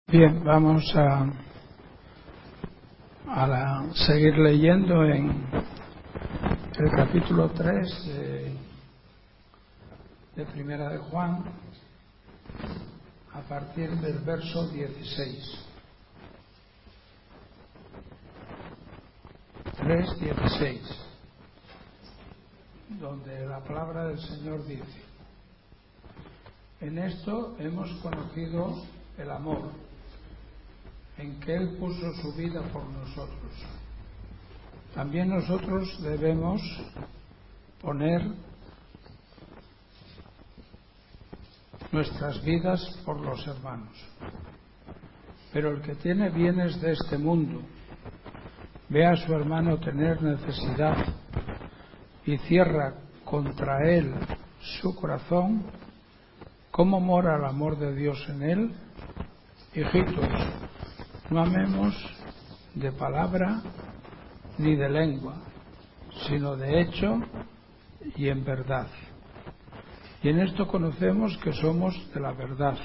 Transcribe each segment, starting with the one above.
Bien, vamos a seguir leyendo en el capítulo 3 de Primera de Juan, a partir del verso 16. 3:16, donde la palabra del Señor dice: en esto hemos conocido el amor, en que Él puso su vida por nosotros. También nosotros debemos poner nuestras vidas por los hermanos. Pero el que tiene bienes de este mundo, ve a su hermano tener necesidad y cierra contra él su corazón, ¿cómo mora el amor de Dios en él? Hijitos, no amemos de palabra ni de lengua, sino de hecho y en verdad. Y en esto conocemos que somos de la verdad.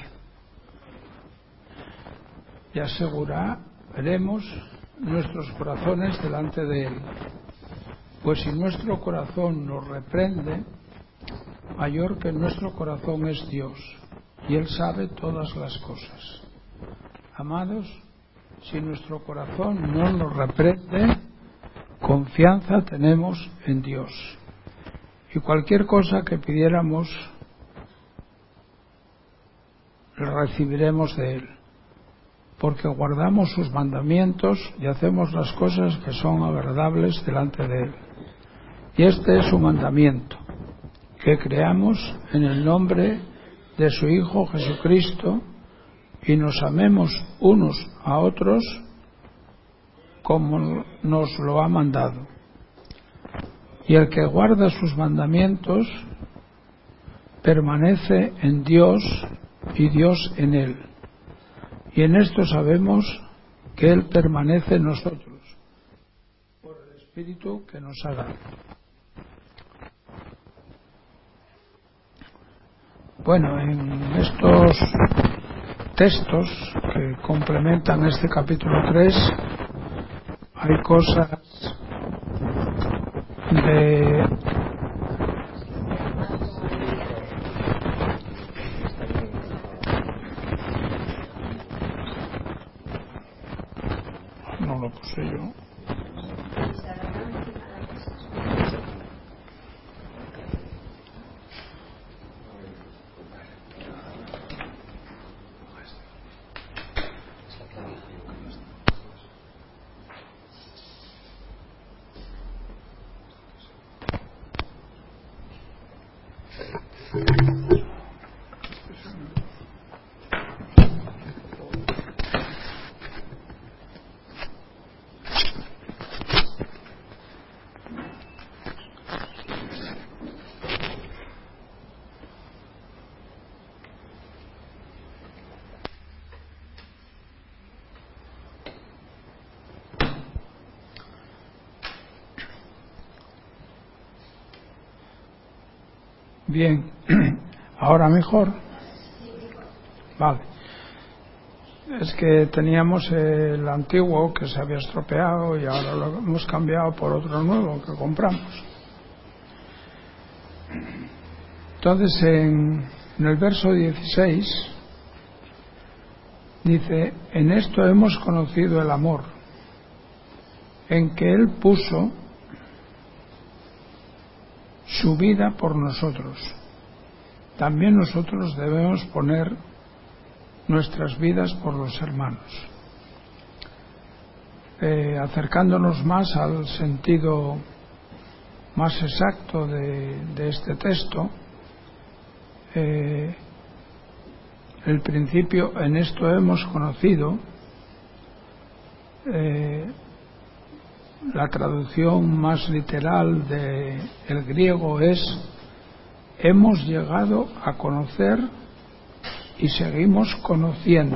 Y aseguraremos nuestros corazones delante de Él. Pues si nuestro corazón nos reprende, mayor que nuestro corazón es Dios, y Él sabe todas las cosas. Amados, si nuestro corazón no nos reprende, confianza tenemos en Dios. Y cualquier cosa que pidiéramos, la recibiremos de Él, porque guardamos sus mandamientos y hacemos las cosas que son agradables delante de Él. Y este es su mandamiento, que creamos en el nombre de su Hijo Jesucristo y nos amemos unos a otros como nos lo ha mandado. Y el que guarda sus mandamientos permanece en Dios y Dios en él. Y en esto sabemos que Él permanece en nosotros por el Espíritu que nos ha dado. Bueno, en estos textos que complementan este capítulo 3 hay cosas de no lo puse yo. Bien, ahora mejor. Vale. Es que teníamos el antiguo que se había estropeado y ahora lo hemos cambiado por otro nuevo que compramos. Entonces en el verso 16 dice: en esto hemos conocido el amor, en que Él puso su vida por nosotros. También nosotros debemos poner nuestras vidas por los hermanos. Acercándonos más al sentido más exacto de este texto, el principio en esto hemos conocido, la traducción más literal del griego es: hemos llegado a conocer y seguimos conociendo.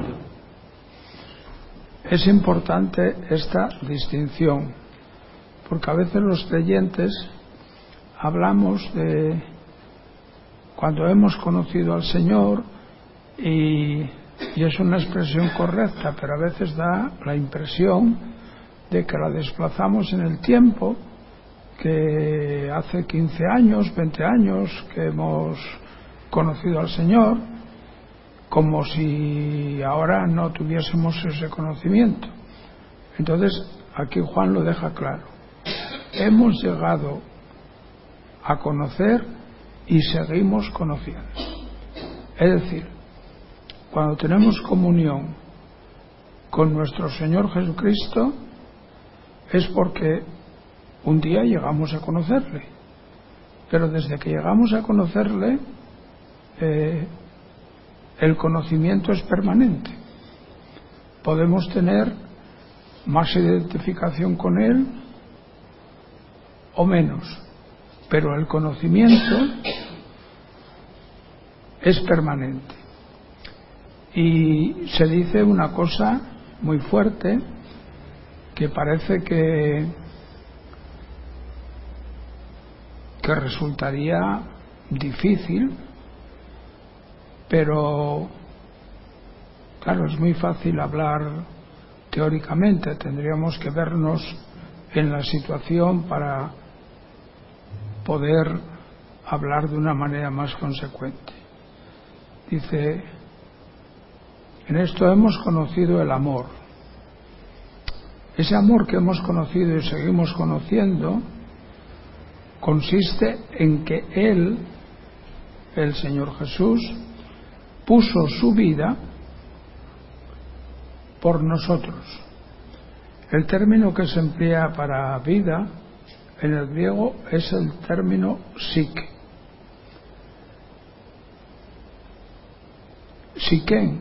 Es importante esta distinción, porque a veces los creyentes hablamos de cuando hemos conocido al Señor y y es una expresión correcta, pero a veces da la impresión de que la desplazamos en el tiempo, que hace 15 años, 20 años que hemos conocido al Señor, como si ahora no tuviésemos ese conocimiento. Entonces aquí Juan lo deja claro: hemos llegado a conocer y seguimos conociendo. Es decir, cuando tenemos comunión con nuestro Señor Jesucristo es porque un día llegamos a conocerle, pero desde que llegamos a conocerle el conocimiento es permanente. Podemos tener más identificación con él o menos, pero el conocimiento es permanente. Y se dice una cosa muy fuerte que parece que resultaría difícil, pero claro, es muy fácil hablar teóricamente, tendríamos que vernos en la situación para poder hablar de una manera más consecuente. Dice: en esto hemos conocido el amor. Ese amor que hemos conocido y seguimos conociendo consiste en que Él, el Señor Jesús, puso su vida por nosotros. El término que se emplea para vida en el griego es el término psique. Psique,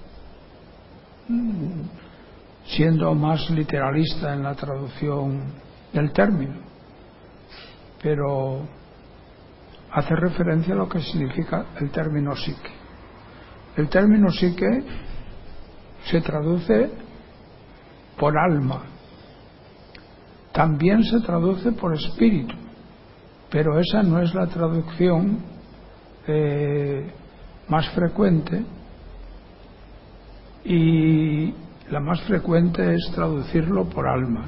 siendo más literalista en la traducción del término, pero hace referencia a lo que significa el término psique. El término psique se traduce por alma, también se traduce por espíritu, pero esa no es la traducción más frecuente, y la más frecuente es traducirlo por alma.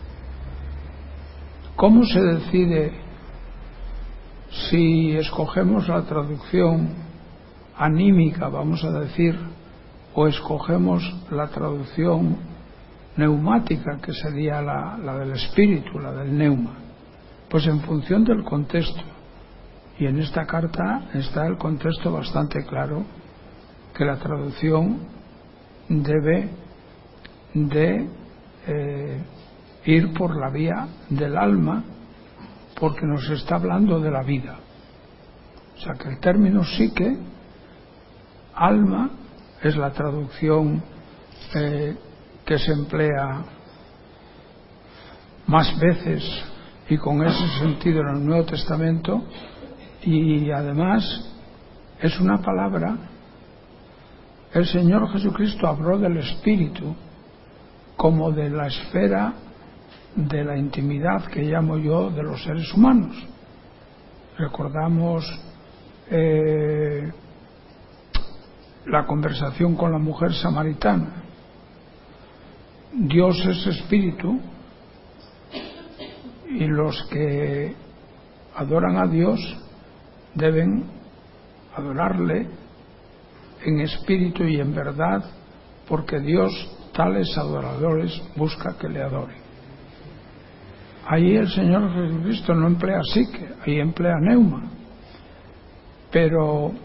¿Cómo se decide si escogemos la traducción anímica, vamos a decir, o escogemos la traducción neumática, que sería la del espíritu, la del neuma? Pues en función del contexto, y en esta carta está el contexto bastante claro, que la traducción debe de ir por la vía del alma, porque nos está hablando de la vida. O sea que el término psique, alma, es la traducción que se emplea más veces y con ese sentido en el Nuevo Testamento, y además es una palabra. El Señor Jesucristo habló del espíritu como de la esfera de la intimidad que llamo yo de los seres humanos. Recordamos la conversación con la mujer samaritana. Dios es espíritu, y los que adoran a Dios deben adorarle en espíritu y en verdad, porque Dios tales adoradores busca que le adoren. Ahí el Señor Jesucristo no emplea psique, ahí emplea neuma. Pero,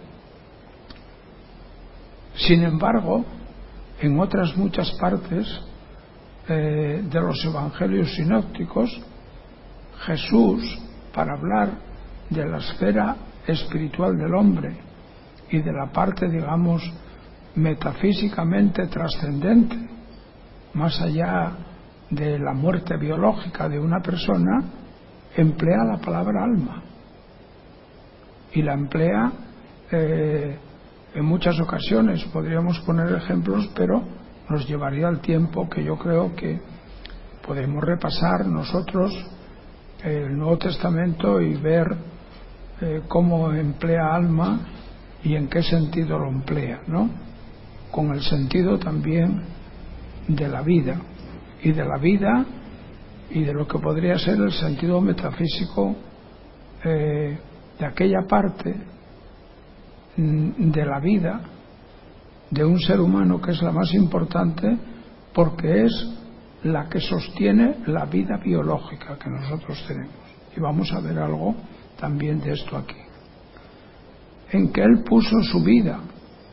sin embargo, en otras muchas partes de los evangelios sinópticos, Jesús, para hablar de la esfera espiritual del hombre y de la parte, digamos, metafísicamente trascendente, más allá de la muerte biológica de una persona, emplea la palabra alma, y la emplea en muchas ocasiones. Podríamos poner ejemplos, pero nos llevaría el tiempo que yo creo que podemos repasar nosotros el Nuevo Testamento y ver cómo emplea alma y en qué sentido lo emplea, ¿no? con el sentido también de la vida y de lo que podría ser el sentido metafísico de aquella parte de la vida de un ser humano que es la más importante, porque es la que sostiene la vida biológica que nosotros tenemos. Y vamos a ver algo también de esto aquí, en que Él puso su vida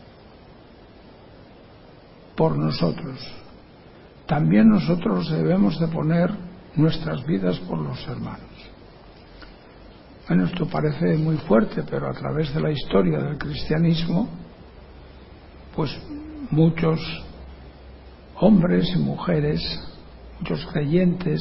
por nosotros. También nosotros debemos de poner nuestras vidas por los hermanos. Bueno, esto parece muy fuerte, pero a través de la historia del cristianismo, pues muchos hombres y mujeres, muchos creyentes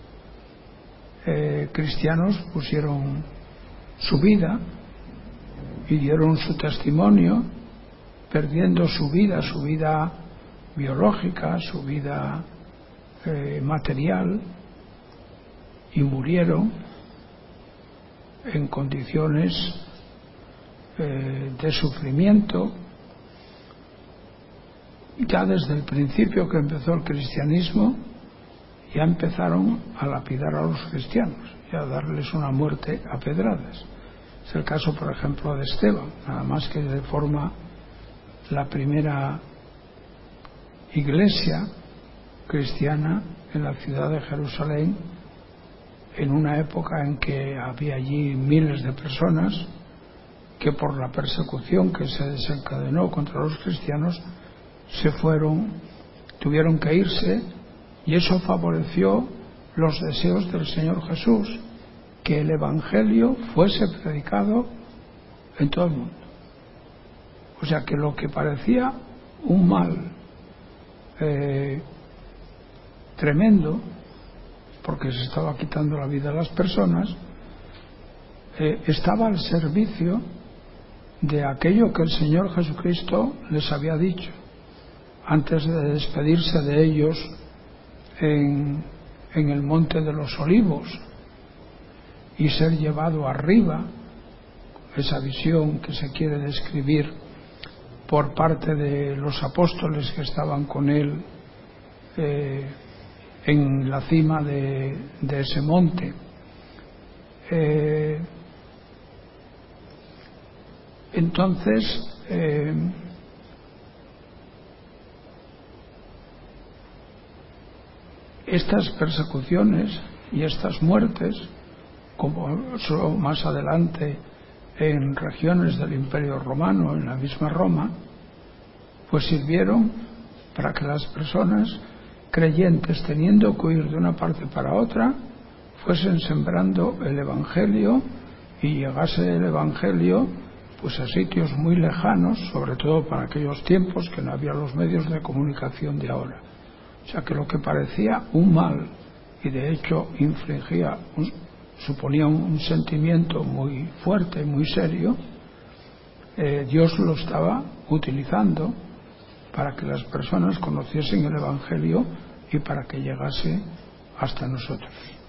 cristianos pusieron su vida y dieron su testimonio, perdiendo su vida biológica, su vida material, y murieron en condiciones de sufrimiento. Ya desde el principio que empezó el cristianismo, ya empezaron a lapidar a los cristianos y a darles una muerte a pedradas. Es el caso, por ejemplo, de Esteban, nada más que forma la primera iglesia cristiana en la ciudad de Jerusalén, en una época en que había allí miles de personas que, por la persecución que se desencadenó contra los cristianos, tuvieron que irse, y eso favoreció los deseos del Señor Jesús, que el Evangelio fuese predicado en todo el mundo. O sea que lo que parecía un mal tremendo, porque se estaba quitando la vida a las personas, estaba al servicio de aquello que el Señor Jesucristo les había dicho antes de despedirse de ellos en el Monte de los Olivos y ser llevado arriba, esa visión que se quiere describir por parte de los apóstoles que estaban con él en la cima de ese monte. Entonces estas persecuciones y estas muertes, como solo más adelante en regiones del Imperio Romano, en la misma Roma, pues sirvieron para que las personas creyentes, teniendo que huir de una parte para otra, fuesen sembrando el Evangelio, y llegase el Evangelio pues a sitios muy lejanos, sobre todo para aquellos tiempos que no había los medios de comunicación de ahora. O sea que lo que parecía un mal, y de hecho suponía un sentimiento muy fuerte, muy serio, Dios lo estaba utilizando para que las personas conociesen el Evangelio y para que llegase hasta nosotros.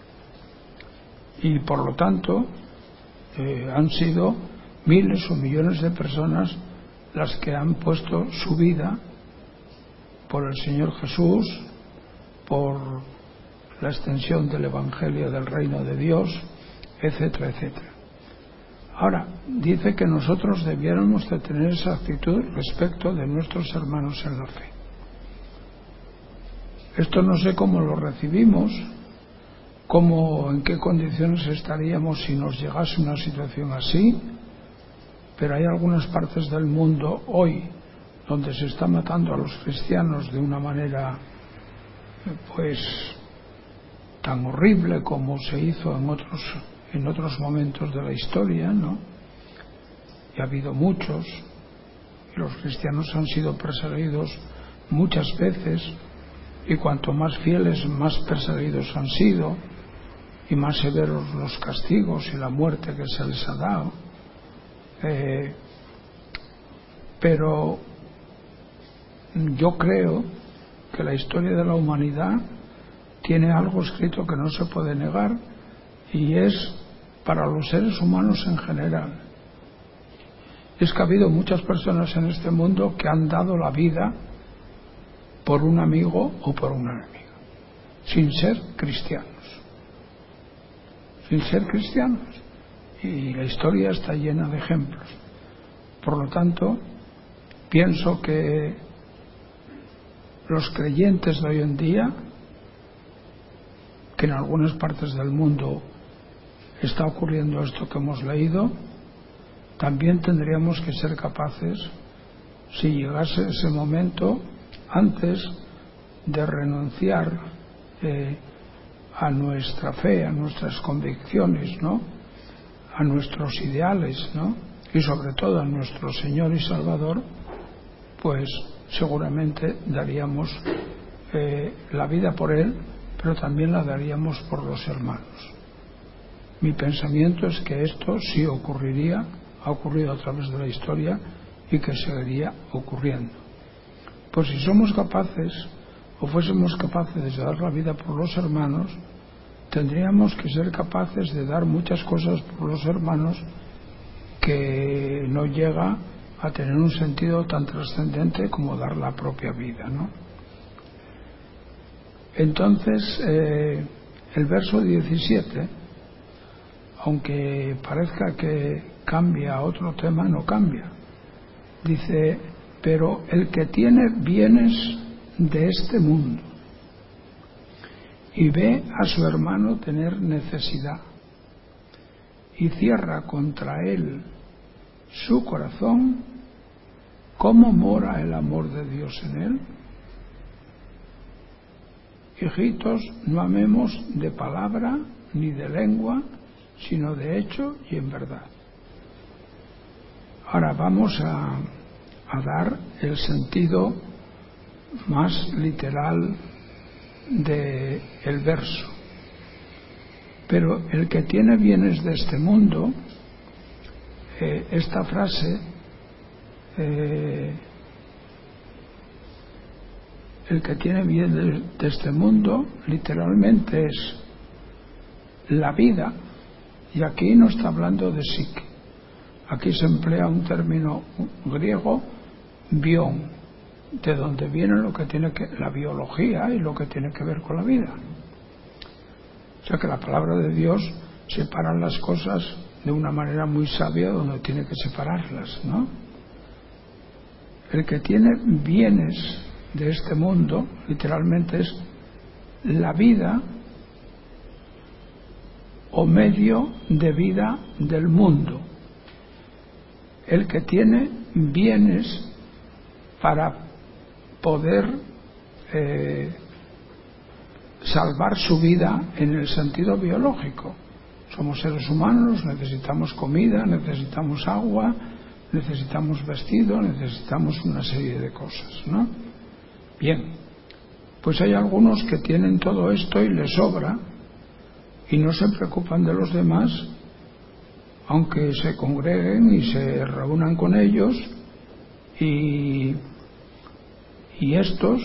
Y por lo tanto han sido miles o millones de personas las que han puesto su vida por el Señor Jesús, por la extensión del Evangelio del Reino de Dios, etcétera, etcétera. Ahora, dice que nosotros debiéramos de tener esa actitud respecto de nuestros hermanos en la fe. Esto no sé cómo lo recibimos, en qué condiciones estaríamos si nos llegase una situación así, pero hay algunas partes del mundo hoy donde se está matando a los cristianos de una manera pues tan horrible como se hizo en otros momentos de la historia, ¿no? Y ha habido muchos, y los cristianos han sido perseguidos muchas veces, y cuanto más fieles, más perseguidos han sido, y más severos los castigos y la muerte que se les ha dado. Pero yo creo que la historia de la humanidad tiene algo escrito que no se puede negar, y es para los seres humanos en general. Es que ha habido muchas personas en este mundo que han dado la vida por un amigo o por una enemiga, sin ser cristianos. Sin ser cristianos. Y la historia está llena de ejemplos. Por lo tanto, pienso que los creyentes de hoy en día, que en algunas partes del mundo está ocurriendo esto que hemos leído, también tendríamos que ser capaces, si llegase ese momento, antes de renunciar a nuestra fe, a nuestras convicciones, ¿no?, a nuestros ideales, ¿no?, y sobre todo a nuestro Señor y Salvador, pues seguramente daríamos la vida por Él, pero también la daríamos por los hermanos. Mi pensamiento es que esto sí ocurriría, ha ocurrido a través de la historia y que seguiría ocurriendo. Pues si somos capaces, o fuésemos capaces de dar la vida por los hermanos, tendríamos que ser capaces de dar muchas cosas por los hermanos que no llega a tener un sentido tan trascendente como dar la propia vida, ¿no? Entonces, el verso 17, aunque parezca que cambia a otro tema, no cambia. Dice: pero el que tiene bienes de este mundo y ve a su hermano tener necesidad y cierra contra él su corazón, ¿cómo mora el amor de Dios en él? Hijitos, no amemos de palabra ni de lengua, sino de hecho y en verdad. Ahora vamos a dar el sentido más literal del verso. Pero el que tiene bienes de este mundo, esta frase, el que tiene bienes de este mundo, literalmente es la vida, y aquí no está hablando de psique. Aquí se emplea un término griego, bion, de donde viene lo que tiene que la biología y lo que tiene que ver con la vida. O sea que la palabra de Dios separa las cosas de una manera muy sabia donde tiene que separarlas, ¿no? El que tiene bienes de este mundo, literalmente es la vida o medio de vida del mundo. El que tiene bienes para poder salvar su vida en el sentido biológico. Somos seres humanos, necesitamos comida, necesitamos agua, necesitamos vestido, necesitamos una serie de cosas, ¿no? Bien, pues hay algunos que tienen todo esto y les sobra y no se preocupan de los demás, aunque se congreguen y se reúnan con ellos, y estos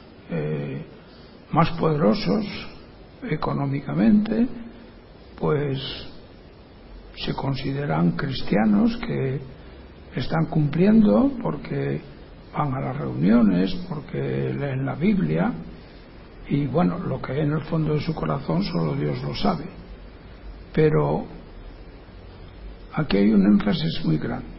más poderosos económicamente pues se consideran cristianos, que están cumpliendo porque van a las reuniones, porque leen la Biblia, y bueno, lo que hay en el fondo de su corazón solo Dios lo sabe. Pero aquí hay un énfasis muy grande.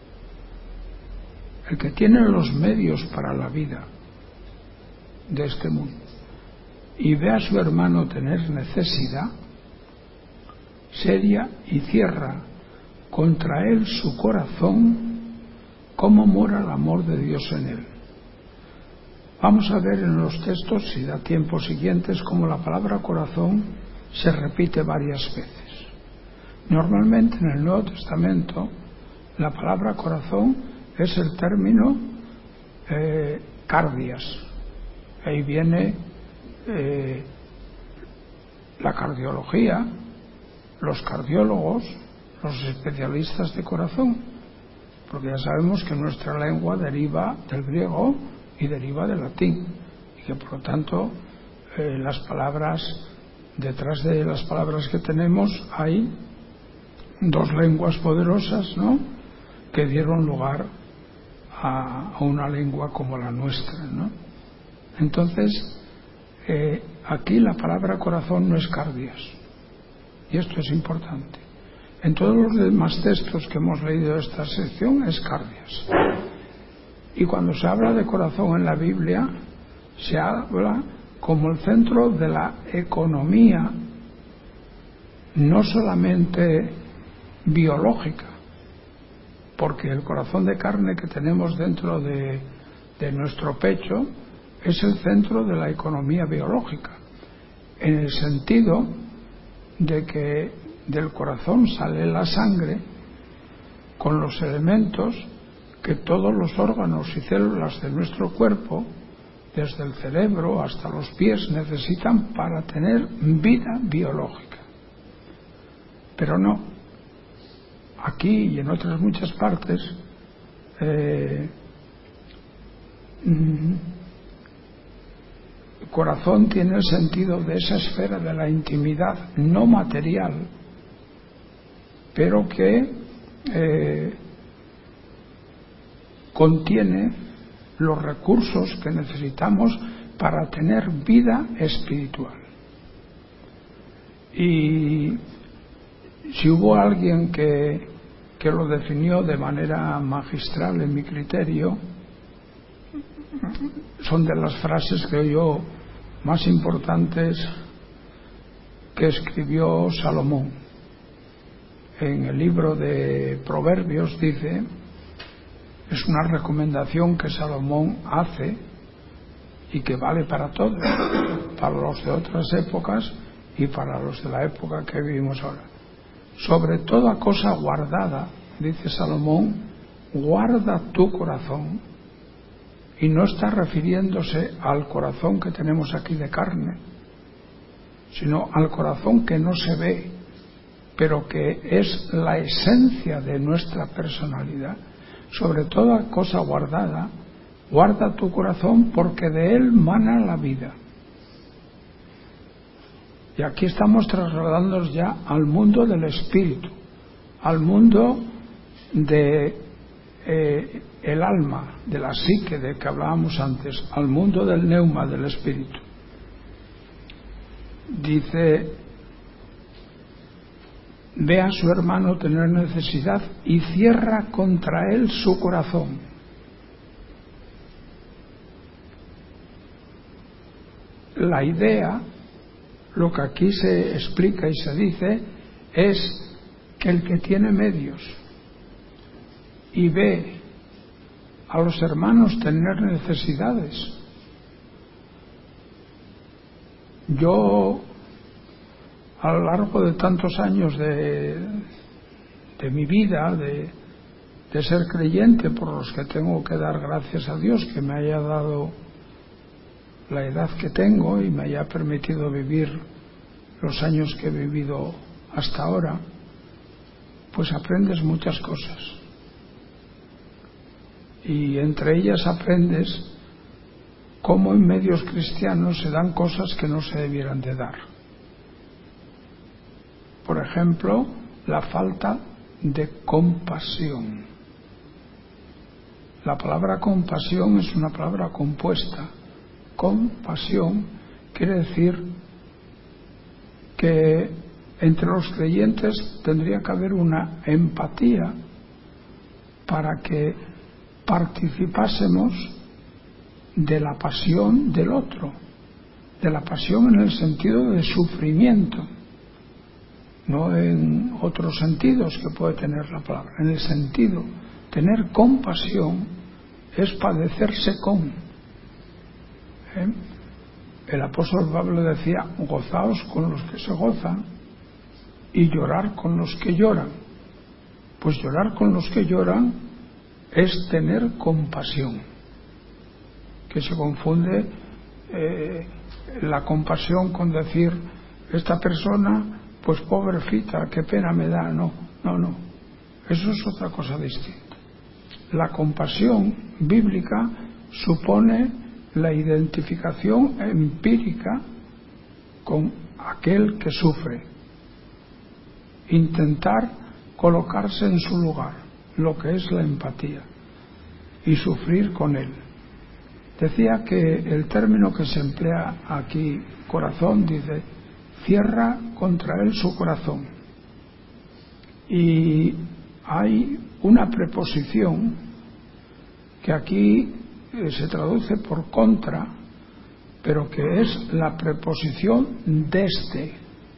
El que tiene los medios para la vida de este mundo y ve a su hermano tener necesidad seria y cierra contra él su corazón, ¿cómo mora el amor de Dios en él? Vamos a ver en los textos, si da tiempo, siguientes, cómo la palabra corazón se repite varias veces. Normalmente en el Nuevo Testamento la palabra corazón es el término cardias. Ahí viene la cardiología, los cardiólogos, los especialistas de corazón, porque ya sabemos que nuestra lengua deriva del griego y deriva del latín, y que por lo tanto las palabras, detrás de las palabras que tenemos hay dos lenguas poderosas, ¿no?, que dieron lugar a una lengua como la nuestra, ¿no? Entonces, aquí la palabra corazón no es cardias, y esto es importante. En todos los demás textos que hemos leído de esta sección es cardias. Y cuando se habla de corazón en la Biblia, se habla como el centro de la economía, no solamente biológica, porque el corazón de carne que tenemos dentro de nuestro pecho es el centro de la economía biológica, en el sentido de que del corazón sale la sangre con los elementos que todos los órganos y células de nuestro cuerpo, desde el cerebro hasta los pies, necesitan para tener vida biológica. Pero no, aquí y en otras muchas partes el corazón tiene el sentido de esa esfera de la intimidad no material, pero que contiene los recursos que necesitamos para tener vida espiritual. Y si hubo alguien que lo definió de manera magistral, en mi criterio, son de las frases, creo yo, más importantes que escribió Salomón. En el libro de Proverbios dice, es una recomendación que Salomón hace y que vale para todos, para los de otras épocas y para los de la época que vivimos ahora. Sobre toda cosa guardada, dice Salomón, guarda tu corazón, y no está refiriéndose al corazón que tenemos aquí de carne, sino al corazón que no se ve, pero que es la esencia de nuestra personalidad. Sobre toda cosa guardada, guarda tu corazón, porque de él mana la vida. Y aquí estamos trasladándonos ya al mundo del espíritu, al mundo de el alma, de la psique de que hablábamos antes, al mundo del neuma, del espíritu. Dice, ve a su hermano tener necesidad y cierra contra él su corazón. La idea, lo que aquí se explica y se dice, es que el que tiene medios y ve a los hermanos tener necesidades. Yo, a lo largo de tantos años de mi vida, de ser creyente, por los que tengo que dar gracias a Dios que me haya dado la edad que tengo y me haya permitido vivir los años que he vivido hasta ahora, pues aprendes muchas cosas. Y entre ellas aprendes cómo en medios cristianos se dan cosas que no se debieran de dar. Por ejemplo, la falta de compasión. La palabra compasión es una palabra compuesta. Compasión quiere decir que entre los creyentes tendría que haber una empatía para que participásemos de la pasión del otro, de la pasión en el sentido de sufrimiento, no en otros sentidos que puede tener la palabra. En el sentido, tener compasión es padecerse con. El apóstol Pablo decía, gozaos con los que se gozan y llorar con los que lloran. Pues llorar con los que lloran es tener compasión, que se confunde la compasión con decir, esta persona, pues pobrecita, qué pena me da. No, eso es otra cosa distinta. La compasión bíblica supone la identificación empírica con aquel que sufre, intentar colocarse en su lugar. lo que es la empatía y sufrir con él. Decía que el término que se emplea aquí, corazón, dice, cierra contra él su corazón. Y hay una preposición que aquí se traduce por contra, pero que es la preposición desde.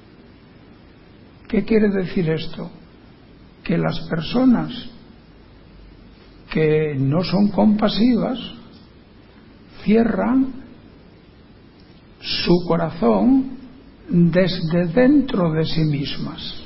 ¿Qué quiere decir esto? Que las personas que no son compasivas cierran su corazón desde dentro de sí mismas.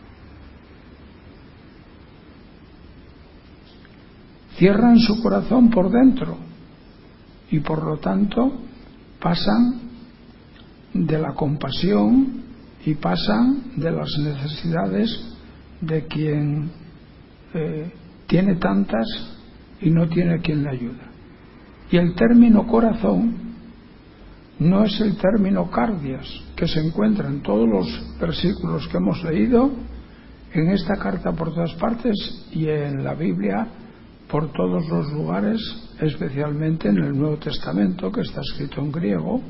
Cierran su corazón por dentro y por lo tanto pasan de la compasión y pasan de las necesidades de quien tiene tantas y no tiene quien le ayuda. Y el término corazón no es el término cardias, que se encuentra en todos los versículos que hemos leído, en esta carta por todas partes y en la Biblia por todos los lugares, especialmente en el Nuevo Testamento, que está escrito en griego,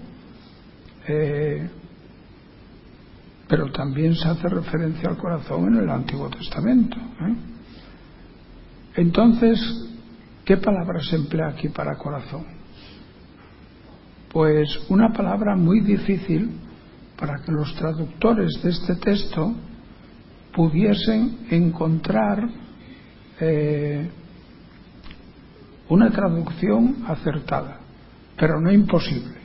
pero también se hace referencia al corazón en el Antiguo Testamento. Entonces, ¿qué palabra se emplea aquí para corazón? Pues una palabra muy difícil para que los traductores de este texto pudiesen encontrar una traducción acertada, pero no imposible,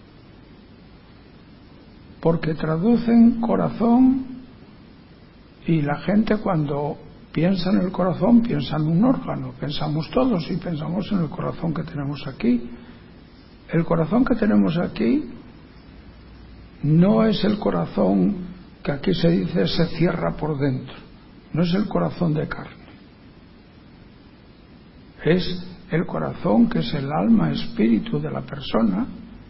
porque traducen corazón y la gente cuando piensa en el corazón piensa en un órgano, pensamos todos y pensamos en el corazón que tenemos aquí. El corazón que tenemos aquí no es el corazón que aquí se dice se cierra por dentro, no es el corazón de carne, es el corazón que es el alma, espíritu de la persona,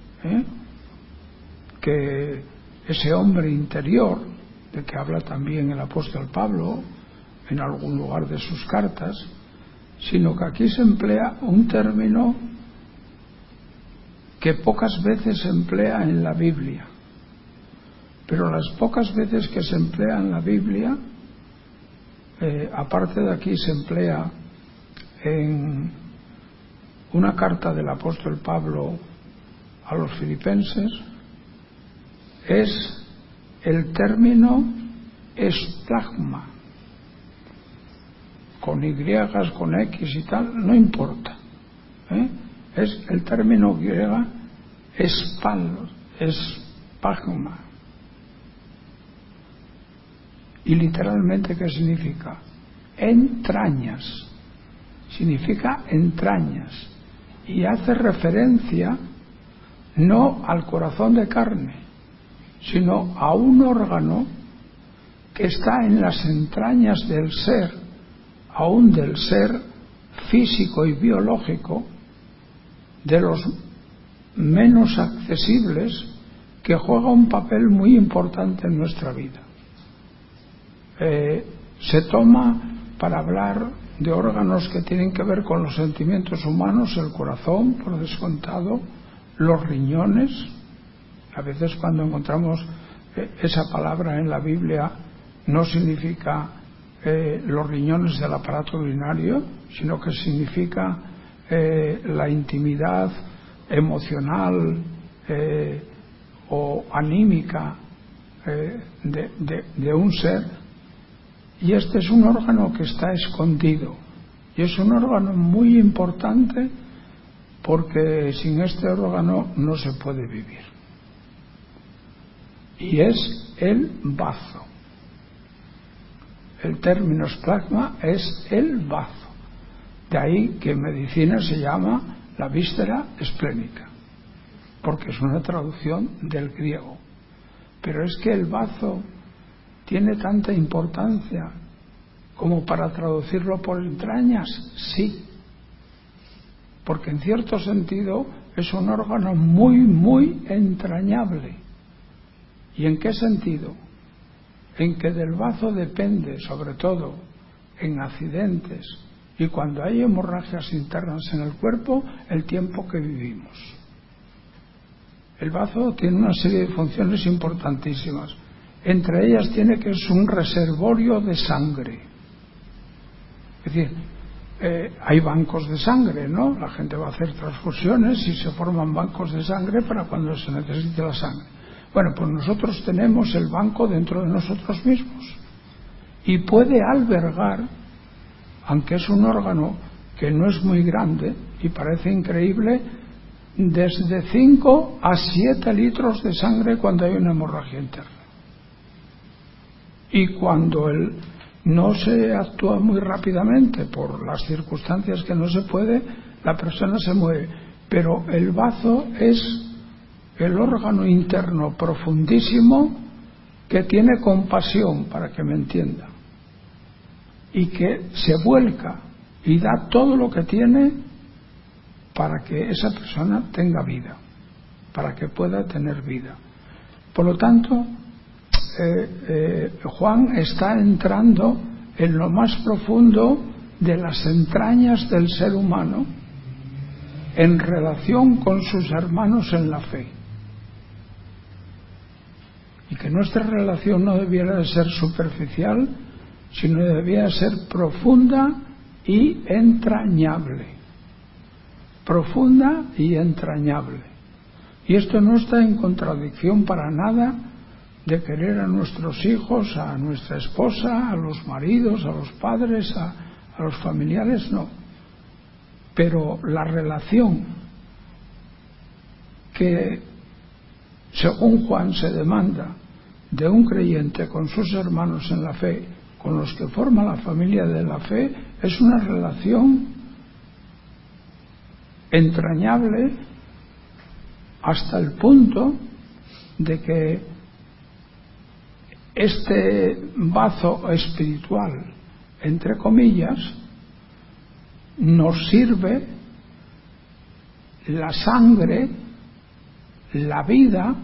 que ese hombre interior de que habla también el apóstol Pablo en algún lugar de sus cartas, sino que aquí se emplea un término que pocas veces se emplea en la Biblia, pero las pocas veces que se emplea en la Biblia, aparte de aquí se emplea en una carta del apóstol Pablo a los filipenses, es el término esplagma, con Y, con X y tal, no importa, es el término griego espagma. Y literalmente, ¿qué significa? Entrañas. Significa entrañas. Y hace referencia no al corazón de carne, sino a un órgano que está en las entrañas del ser, aún del ser físico y biológico, de los menos accesibles, que juega un papel muy importante en nuestra vida. Se toma para hablar de órganos que tienen que ver con los sentimientos humanos, el corazón, por descontado, los riñones. A veces cuando encontramos esa palabra en la Biblia no significa los riñones del aparato urinario, sino que significa la intimidad emocional o anímica de un ser. Y este es un órgano que está escondido y es un órgano muy importante, porque sin este órgano no se puede vivir, y es el bazo. El término esplasma es el bazo, de ahí que en medicina se llama la víscera esplénica, porque es una traducción del griego. Pero es que el bazo ¿tiene tanta importancia como para traducirlo por entrañas? Sí, porque en cierto sentido es un órgano muy, muy entrañable. ¿Y en qué sentido? En que del bazo depende, sobre todo en accidentes y cuando hay hemorragias internas en el cuerpo, el tiempo que vivimos. El bazo tiene una serie de funciones importantísimas. Entre ellas tiene que es un reservorio de sangre. Es decir, hay bancos de sangre, ¿no? La gente va a hacer transfusiones y se forman bancos de sangre para cuando se necesite la sangre. Bueno, pues nosotros tenemos el banco dentro de nosotros mismos y puede albergar, aunque es un órgano que no es muy grande y parece increíble, desde 5 a 7 litros de sangre cuando hay una hemorragia interna. Y cuando no se actúa muy rápidamente por las circunstancias que no se puede, la persona se mueve. Pero el bazo es el órgano interno profundísimo que tiene compasión, para que me entienda, y que se vuelca y da todo lo que tiene para que esa persona tenga vida, para que pueda tener vida. Por lo tanto, Juan está entrando en lo más profundo de las entrañas del ser humano en relación con sus hermanos en la fe, y que nuestra relación no debiera de ser superficial, sino debiera ser profunda y entrañable. Profunda y entrañable. Y esto no está en contradicción para nada de querer a nuestros hijos, a nuestra esposa, a los maridos, a los padres, a los familiares, no. Pero la relación que, según Juan, se demanda de un creyente con sus hermanos en la fe, con los que forma la familia de la fe, es una relación entrañable hasta el punto de que este bazo espiritual, entre comillas, nos sirve la sangre, la vida,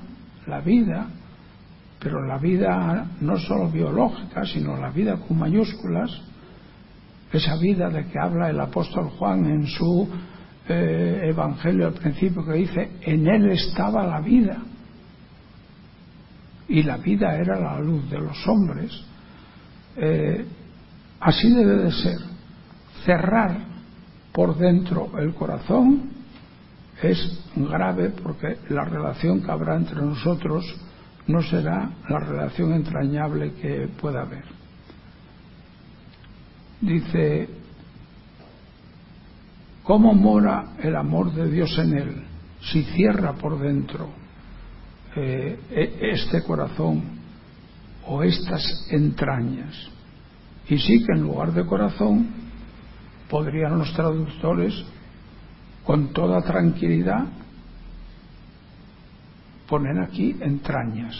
pero la vida no solo biológica, sino la vida con mayúsculas, esa vida de que habla el apóstol Juan en su Evangelio al principio, que dice: en él estaba la vida, y la vida era la luz de los hombres. Así debe de ser. Cerrar por dentro el corazón es grave, porque la relación que habrá entre nosotros no será la relación entrañable que pueda haber. Dice: ¿cómo mora el amor de Dios en él si cierra por dentro este corazón o estas entrañas? Y sí que en lugar de corazón podrían los traductores con toda tranquilidad poner aquí entrañas,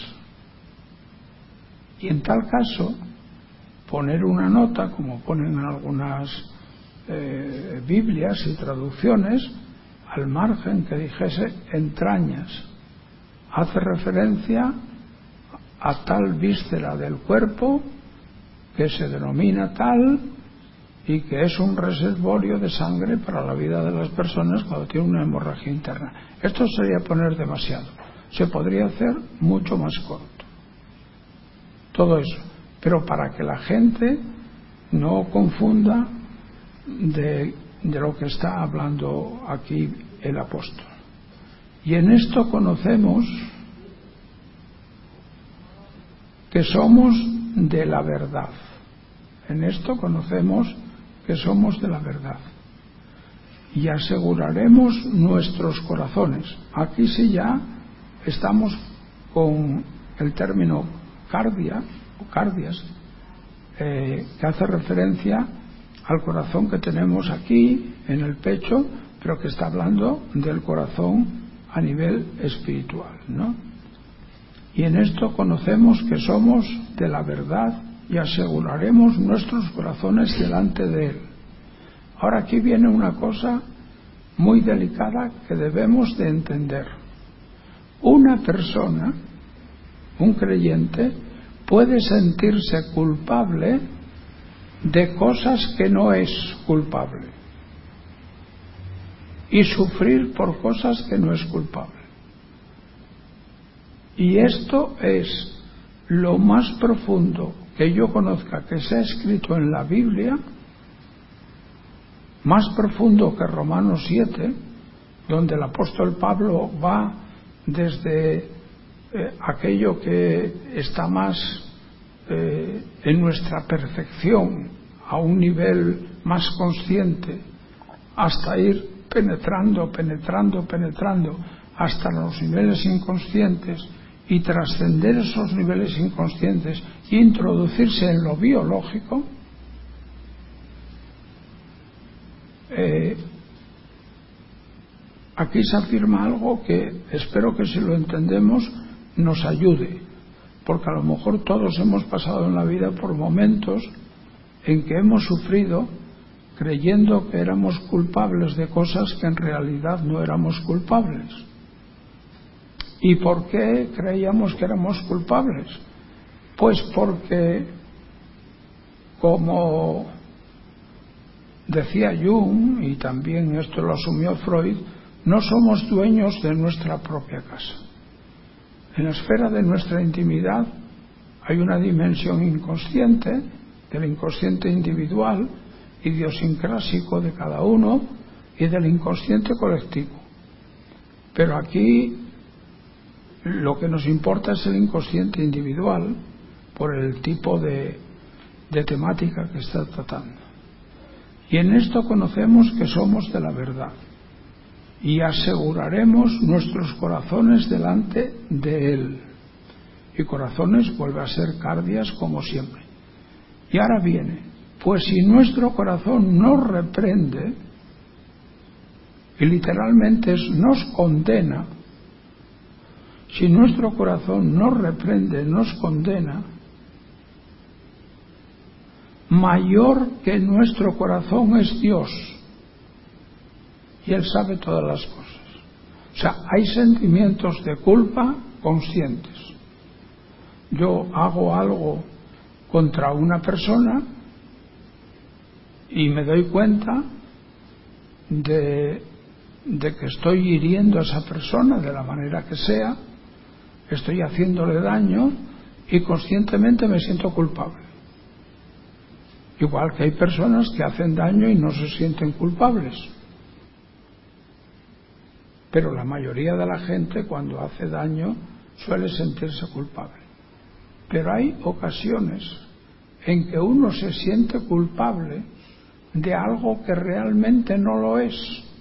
y en tal caso poner una nota, como ponen en algunas Biblias y traducciones, al margen, que dijese entrañas. Hace referencia a tal víscera del cuerpo que se denomina tal y que es un reservorio de sangre para la vida de las personas cuando tiene una hemorragia interna. Esto sería poner demasiado. Se podría hacer mucho más corto todo eso, pero para que la gente no confunda de lo que está hablando aquí el apóstol. Y en esto conocemos que somos de la verdad. En esto conocemos que somos de la verdad. Y aseguraremos nuestros corazones. Aquí sí ya estamos con el término cardia o cardias, que hace referencia al corazón que tenemos aquí en el pecho, pero que está hablando del corazón a nivel espiritual, ¿no? Y en esto conocemos que somos de la verdad y aseguraremos nuestros corazones delante de Él. Ahora aquí viene una cosa muy delicada que debemos de entender. Una persona, un creyente, puede sentirse culpable de cosas que no es culpable y sufrir por cosas que no es culpable. Y esto es lo más profundo que yo conozca que se ha escrito en la Biblia, más profundo que Romanos 7, donde el apóstol Pablo va desde aquello que está más en nuestra perfección, a un nivel más consciente, hasta ir penetrando hasta los niveles inconscientes y trascender esos niveles inconscientes e introducirse en lo biológico. Aquí se afirma algo que espero que, si lo entendemos, nos ayude, porque a lo mejor todos hemos pasado en la vida por momentos en que hemos sufrido creyendo que éramos culpables de cosas que en realidad no éramos culpables. ¿Y por qué creíamos que éramos culpables? Pues porque, como decía Jung, y también esto lo asumió Freud, no somos dueños de nuestra propia casa. En la esfera de nuestra intimidad hay una dimensión inconsciente, del inconsciente individual, idiosincrásico de cada uno, y del inconsciente colectivo. Pero aquí lo que nos importa es el inconsciente individual, por el tipo de temática que está tratando. Y en esto conocemos que somos de la verdad, y aseguraremos nuestros corazones delante de Él. Y corazones vuelve a ser cardias como siempre. Y ahora viene, pues si nuestro corazón nos reprende, y literalmente nos condena, si nuestro corazón nos reprende, nos condena, mayor que nuestro corazón es Dios, y Él sabe todas las cosas. O sea, hay sentimientos de culpa conscientes. Yo hago algo contra una persona y me doy cuenta de que estoy hiriendo a esa persona de la manera que sea, estoy haciéndole daño y conscientemente me siento culpable. Igual que hay personas que hacen daño y no se sienten culpables. Pero la mayoría de la gente, cuando hace daño, suele sentirse culpable. Pero hay ocasiones en que uno se siente culpable de algo que realmente no lo es.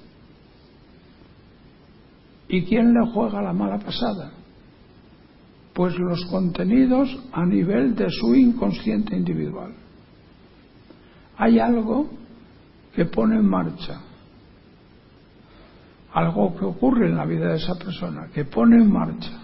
¿Y quién le juega la mala pasada? Pues los contenidos a nivel de su inconsciente individual. Hay algo que pone en marcha, algo que ocurre en la vida de esa persona, que pone en marcha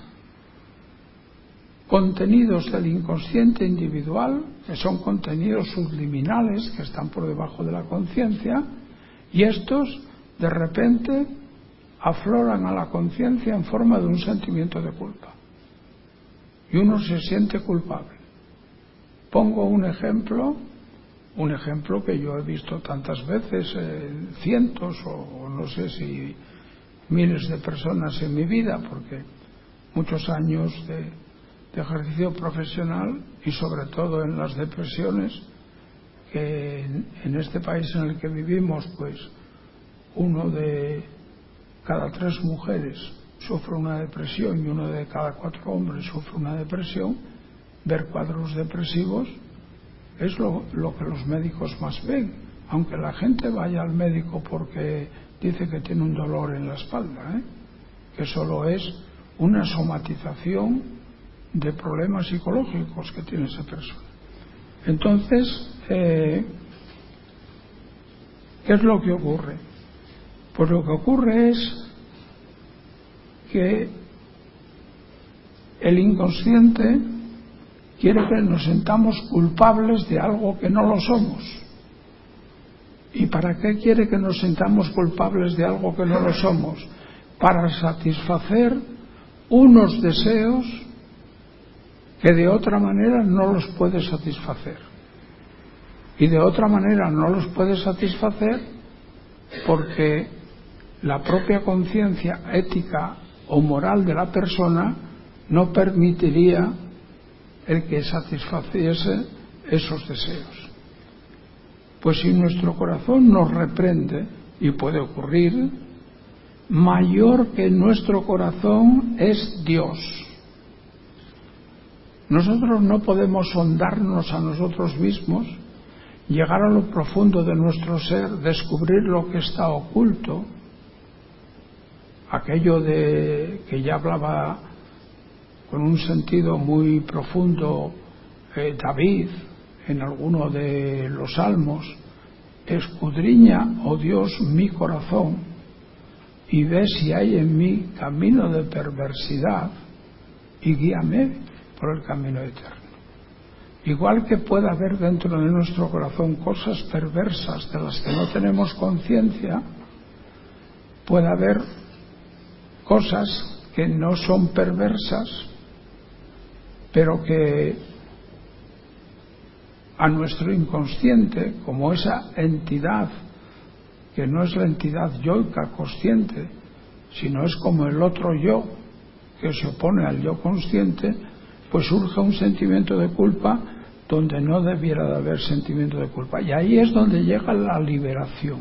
contenidos del inconsciente individual, que son contenidos subliminales que están por debajo de la conciencia, y estos de repente afloran a la conciencia en forma de un sentimiento de culpa, y uno se siente culpable. Pongo un ejemplo que yo he visto tantas veces, cientos o no sé si miles de personas en mi vida, porque muchos años de ejercicio profesional, y sobre todo en las depresiones, que en este país en el que vivimos, pues uno de cada 3 mujeres sufre una depresión y uno de cada 4 hombres sufre una depresión. Ver cuadros depresivos es lo que los médicos más ven, aunque la gente vaya al médico porque dice que tiene un dolor en la espalda, que solo es una somatización de problemas psicológicos que tiene esa persona. Entonces, ¿qué es lo que ocurre? Pues lo que ocurre es que el inconsciente quiere que nos sintamos culpables de algo que no lo somos. ¿Y para qué quiere que nos sintamos culpables de algo que no lo somos? Para satisfacer unos deseos que de otra manera no los puede satisfacer. y de otra manera no los puede satisfacer porque la propia conciencia ética o moral de la persona no permitiría el que satisfaciese esos deseos. Pues si nuestro corazón nos reprende, y puede ocurrir, mayor que nuestro corazón es Dios. Nosotros no podemos sondarnos a nosotros mismos, llegar a lo profundo de nuestro ser, descubrir lo que está oculto, aquello de que ya hablaba con un sentido muy profundo David en alguno de los salmos: escudriña, oh Dios, mi corazón y ve si hay en mí camino de perversidad y guíame por el camino eterno. Igual que puede haber dentro de nuestro corazón cosas perversas de las que no tenemos conciencia, puede haber cosas que no son perversas, pero que a nuestro inconsciente, como esa entidad que no es la entidad yoica consciente, sino es como el otro yo que se opone al yo consciente, pues surge un sentimiento de culpa donde no debiera de haber sentimiento de culpa. Y ahí es donde llega la liberación.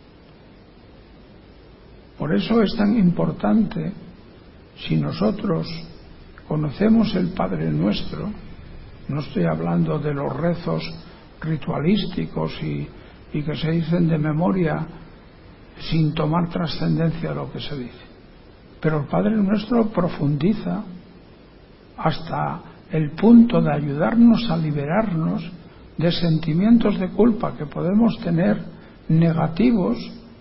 Por eso es tan importante, si nosotros conocemos el Padre Nuestro, no estoy hablando de los rezos ritualísticos y que se dicen de memoria sin tomar trascendencia de lo que se dice, pero el Padre Nuestro profundiza hasta el punto de ayudarnos a liberarnos de sentimientos de culpa que podemos tener negativos,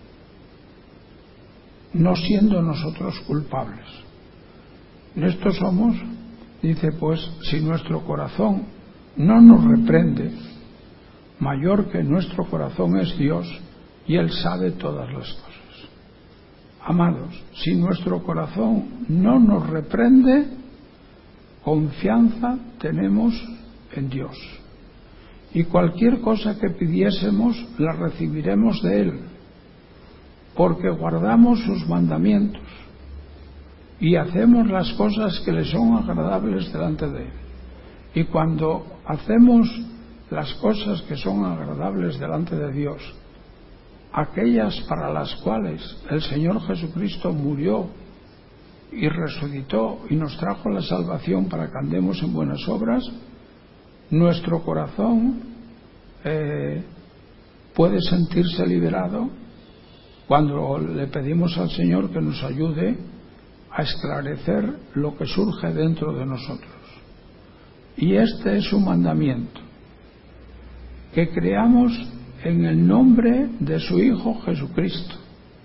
no siendo nosotros culpables. En esto somos, dice, pues si nuestro corazón no nos reprende, mayor que nuestro corazón es Dios y Él sabe todas las cosas. Amados, si nuestro corazón no nos reprende, confianza tenemos en Dios. Y cualquier cosa que pidiésemos la recibiremos de Él, porque guardamos sus mandamientos y hacemos las cosas que le son agradables delante de Él. Y cuando hacemos las cosas que son agradables delante de Dios, aquellas para las cuales el Señor Jesucristo murió y resucitó y nos trajo la salvación para que andemos en buenas obras, nuestro corazón puede sentirse liberado cuando le pedimos al Señor que nos ayude a esclarecer lo que surge dentro de nosotros. Y este es su mandamiento: que creamos en el nombre de su Hijo Jesucristo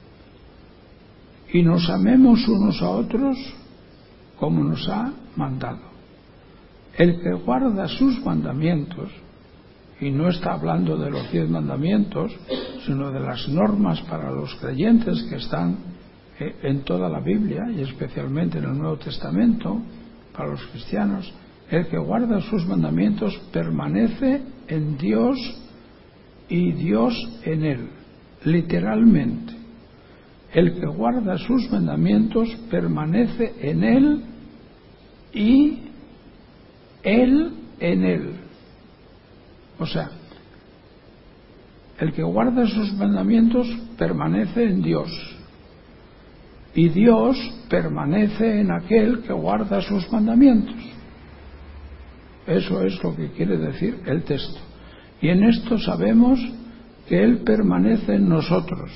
y nos amemos unos a otros como nos ha mandado. El que guarda sus mandamientos, y no está hablando de los 10 mandamientos, sino de las normas para los creyentes que están en toda la Biblia y especialmente en el Nuevo Testamento, para los cristianos, el que guarda sus mandamientos permanece en Dios y Dios en él. Literalmente, el que guarda sus mandamientos permanece en él y él en él. O sea, el que guarda sus mandamientos permanece en Dios y Dios permanece en aquel que guarda sus mandamientos. Eso es lo que quiere decir el texto. Y en esto sabemos que Él permanece en nosotros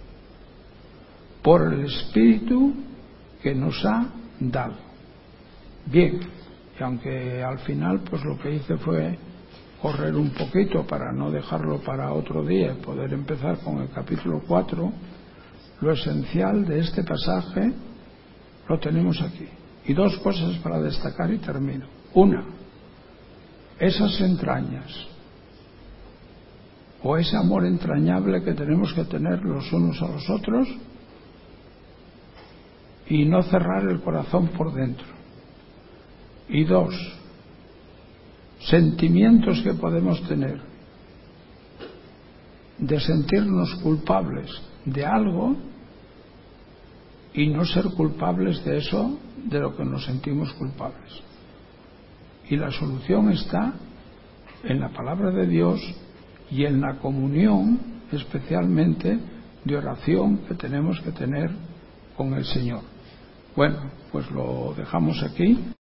por el Espíritu que nos ha dado. Bien, y aunque al final pues lo que hice fue correr un poquito para no dejarlo para otro día y poder empezar con el capítulo 4, lo esencial de este pasaje lo tenemos aquí. Y dos cosas para destacar y termino. Una, esas entrañas o ese amor entrañable que tenemos que tener los unos a los otros y no cerrar el corazón por dentro. Y dos, sentimientos que podemos tener de sentirnos culpables de algo y no ser culpables de eso de lo que nos sentimos culpables. Y la solución está en la palabra de Dios y en la comunión, especialmente de oración que tenemos que tener con el Señor. Bueno, pues lo dejamos aquí.